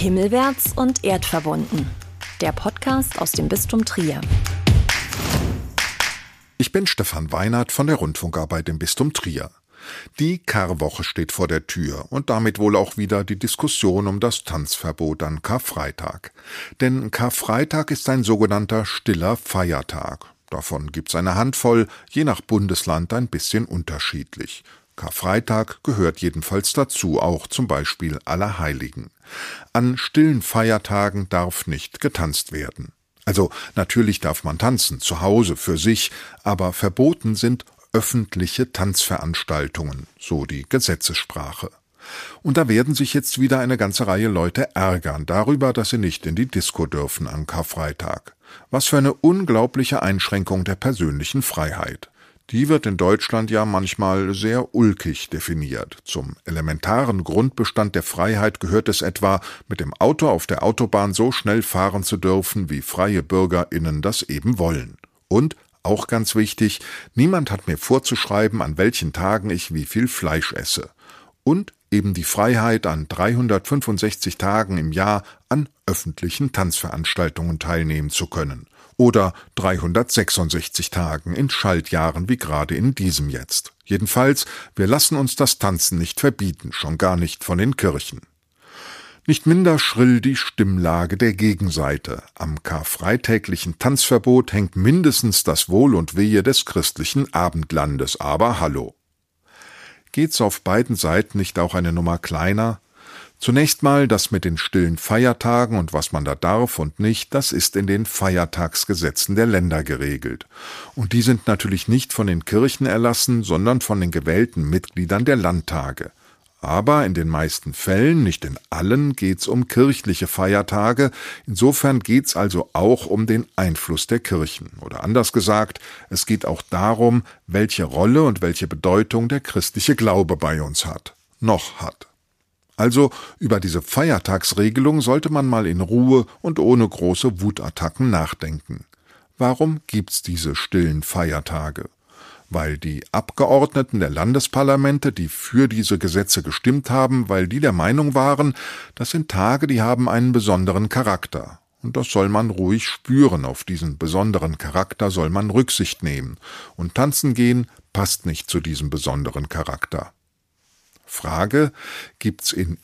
Himmelwärts und erdverbunden. Der Podcast aus dem Bistum Trier. Ich bin Stefan Weinert von der Rundfunkarbeit im Bistum Trier. Die Karwoche steht vor der Tür und damit wohl auch wieder die Diskussion um das Tanzverbot an Karfreitag. Denn Karfreitag ist ein sogenannter stiller Feiertag. Davon gibt's eine Handvoll, je nach Bundesland ein bisschen unterschiedlich. Karfreitag gehört jedenfalls dazu, auch zum Beispiel Allerheiligen. An stillen Feiertagen darf nicht getanzt werden. Also natürlich darf man tanzen, zu Hause, für sich, aber verboten sind öffentliche Tanzveranstaltungen, so die Gesetzessprache. Und da werden sich jetzt wieder eine ganze Reihe Leute ärgern darüber, dass sie nicht in die Disco dürfen an Karfreitag. Was für eine unglaubliche Einschränkung der persönlichen Freiheit. Die wird in Deutschland ja manchmal sehr ulkig definiert. Zum elementaren Grundbestand der Freiheit gehört es etwa, mit dem Auto auf der Autobahn so schnell fahren zu dürfen, wie freie BürgerInnen das eben wollen. Und, auch ganz wichtig, niemand hat mir vorzuschreiben, an welchen Tagen ich wie viel Fleisch esse. Und eben die Freiheit, an 365 Tagen im Jahr an öffentlichen Tanzveranstaltungen teilnehmen zu können. Oder 366 Tagen in Schaltjahren wie gerade in diesem jetzt. Jedenfalls, wir lassen uns das Tanzen nicht verbieten, schon gar nicht von den Kirchen. Nicht minder schrill die Stimmlage der Gegenseite. Am karfreitäglichen Tanzverbot hängt mindestens das Wohl und Wehe des christlichen Abendlandes. Aber hallo. Geht's auf beiden Seiten nicht auch eine Nummer kleiner? Zunächst mal das mit den stillen Feiertagen und was man da darf und nicht, das ist in den Feiertagsgesetzen der Länder geregelt. Und die sind natürlich nicht von den Kirchen erlassen, sondern von den gewählten Mitgliedern der Landtage. Aber in den meisten Fällen, nicht in allen, geht's um kirchliche Feiertage. Insofern geht's also auch um den Einfluss der Kirchen. Oder anders gesagt, es geht auch darum, welche Rolle und welche Bedeutung der christliche Glaube bei uns hat. Noch hat. Also über diese Feiertagsregelung sollte man mal in Ruhe und ohne große Wutattacken nachdenken. Warum gibt's diese stillen Feiertage? Weil die Abgeordneten der Landesparlamente, die für diese Gesetze gestimmt haben, weil die der Meinung waren, das sind Tage, die haben einen besonderen Charakter. Und das soll man ruhig spüren, auf diesen besonderen Charakter soll man Rücksicht nehmen. Und tanzen gehen passt nicht zu diesem besonderen Charakter. Frage, gibt's in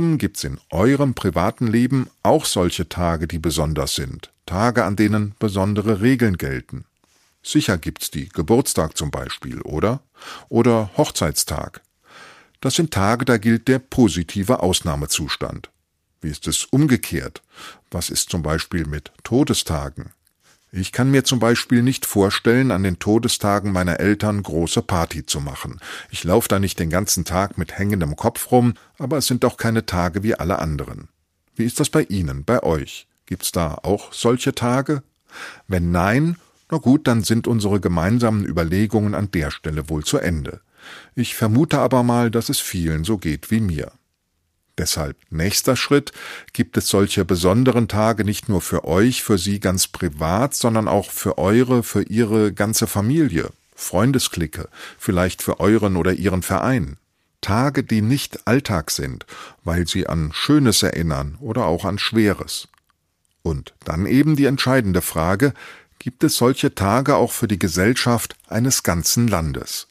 eurem privaten Leben auch solche Tage, die besonders sind? Tage, an denen besondere Regeln gelten? Sicher gibt's die, Geburtstag zum Beispiel, oder? Oder Hochzeitstag. Das sind Tage, da gilt der positive Ausnahmezustand. Wie ist es umgekehrt? Was ist zum Beispiel mit Todestagen? Ich kann mir zum Beispiel nicht vorstellen, an den Todestagen meiner Eltern große Party zu machen. Ich laufe da nicht den ganzen Tag mit hängendem Kopf rum, aber es sind doch keine Tage wie alle anderen. Wie ist das bei Ihnen, bei euch? Gibt's da auch solche Tage? Wenn nein, na gut, dann sind unsere gemeinsamen Überlegungen an der Stelle wohl zu Ende. Ich vermute aber mal, dass es vielen so geht wie mir. Deshalb nächster Schritt, gibt es solche besonderen Tage nicht nur für euch, für Sie ganz privat, sondern auch für Ihre ganze Familie, Freundesklicke, vielleicht für euren oder Ihren Verein. Tage, die nicht Alltag sind, weil sie an Schönes erinnern oder auch an Schweres. Und dann eben die entscheidende Frage, gibt es solche Tage auch für die Gesellschaft eines ganzen Landes?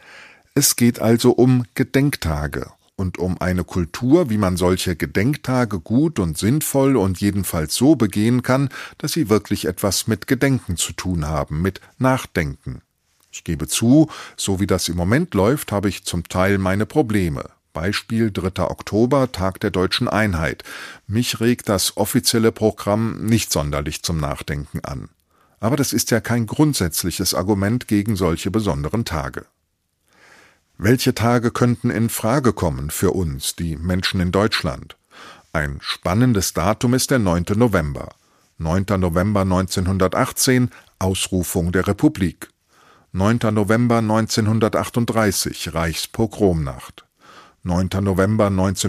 Es geht also um Gedenktage. Und um eine Kultur, wie man solche Gedenktage gut und sinnvoll und jedenfalls so begehen kann, dass sie wirklich etwas mit Gedenken zu tun haben, mit Nachdenken. Ich gebe zu, so wie das im Moment läuft, habe ich zum Teil meine Probleme. Beispiel 3. Oktober, Tag der Deutschen Einheit. Mich regt das offizielle Programm nicht sonderlich zum Nachdenken an. Aber das ist ja kein grundsätzliches Argument gegen solche besonderen Tage. Welche Tage könnten in Frage kommen für uns, die Menschen in Deutschland? Ein spannendes Datum ist der 9. November. 9. November 1918, Ausrufung der Republik. 9. November 1938, Reichspogromnacht. 9. November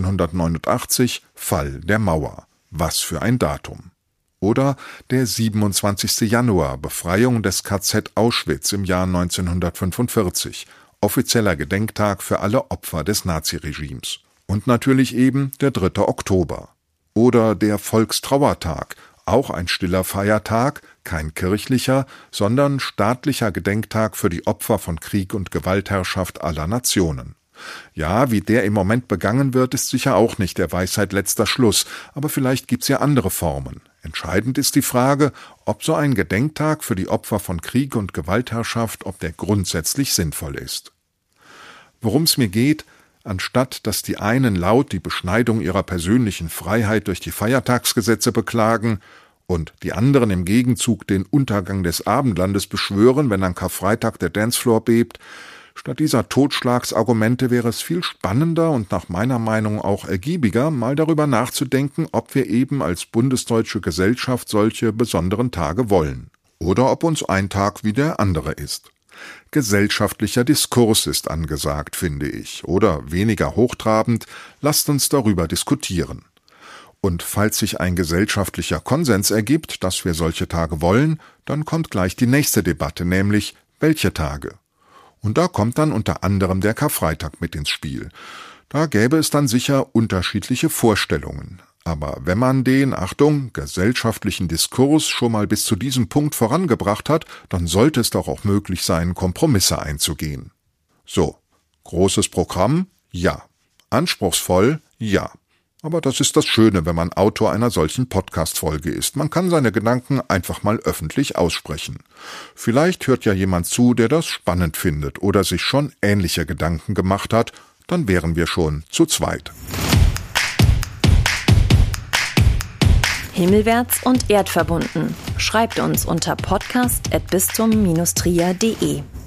1989, Fall der Mauer. Was für ein Datum. Oder der 27. Januar, Befreiung des KZ Auschwitz im Jahr 1945. Offizieller Gedenktag für alle Opfer des Naziregimes. Und natürlich eben der 3. Oktober. Oder der Volkstrauertag, auch ein stiller Feiertag, kein kirchlicher, sondern staatlicher Gedenktag für die Opfer von Krieg und Gewaltherrschaft aller Nationen. Ja, wie der im Moment begangen wird, ist sicher auch nicht der Weisheit letzter Schluss, aber vielleicht gibt's ja andere Formen. Entscheidend ist die Frage, ob so ein Gedenktag für die Opfer von Krieg und Gewaltherrschaft, ob der grundsätzlich sinnvoll ist. Worum es mir geht, anstatt dass die einen laut die Beschneidung ihrer persönlichen Freiheit durch die Feiertagsgesetze beklagen und die anderen im Gegenzug den Untergang des Abendlandes beschwören, wenn an Karfreitag der Dancefloor bebt, statt dieser Totschlagsargumente wäre es viel spannender und nach meiner Meinung auch ergiebiger, mal darüber nachzudenken, ob wir eben als bundesdeutsche Gesellschaft solche besonderen Tage wollen. Oder ob uns ein Tag wie der andere ist. Gesellschaftlicher Diskurs ist angesagt, finde ich. Oder weniger hochtrabend, lasst uns darüber diskutieren. Und falls sich ein gesellschaftlicher Konsens ergibt, dass wir solche Tage wollen, dann kommt gleich die nächste Debatte, nämlich welche Tage? Und da kommt dann unter anderem der Karfreitag mit ins Spiel. Da gäbe es dann sicher unterschiedliche Vorstellungen. Aber wenn man den, Achtung, gesellschaftlichen Diskurs schon mal bis zu diesem Punkt vorangebracht hat, dann sollte es doch auch möglich sein, Kompromisse einzugehen. So, großes Programm? Ja. Anspruchsvoll? Ja. Aber das ist das Schöne, wenn man Autor einer solchen Podcast-Folge ist. Man kann seine Gedanken einfach mal öffentlich aussprechen. Vielleicht hört ja jemand zu, der das spannend findet oder sich schon ähnliche Gedanken gemacht hat, dann wären wir schon zu zweit. Himmelwärts und erdverbunden. Schreibt uns unter podcast@bistum-trier.de.